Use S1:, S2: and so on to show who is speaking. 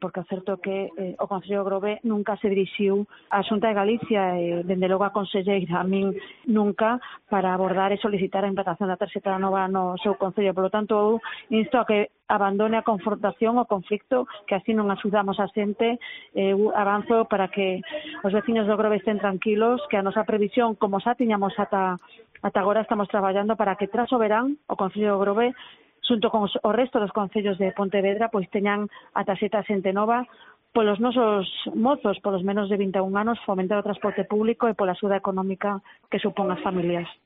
S1: porque é certo que o Concello de Grove nunca se dirixiu á Xunta de Galicia e, dende logo, a conselleira a min nunca para abordar e solicitar a implantación da tarxeta nova no seu Concello. Por lo tanto, eu insto a que abandone a confrontación, o conflicto, que así non axudamos a xente. Eu avanzo para que os veciños do Grove estén tranquilos, que a nosa previsión, como xa tiñamos ata agora, estamos traballando para que tras o verán o Concello de Grove, xunto con o resto dos concellos de Pontevedra, pois teñan a tarxeta xente nova, polos nosos mozos, polos menos de 21 anos, fomentar o transporte público e pola axuda económica que supón as familias.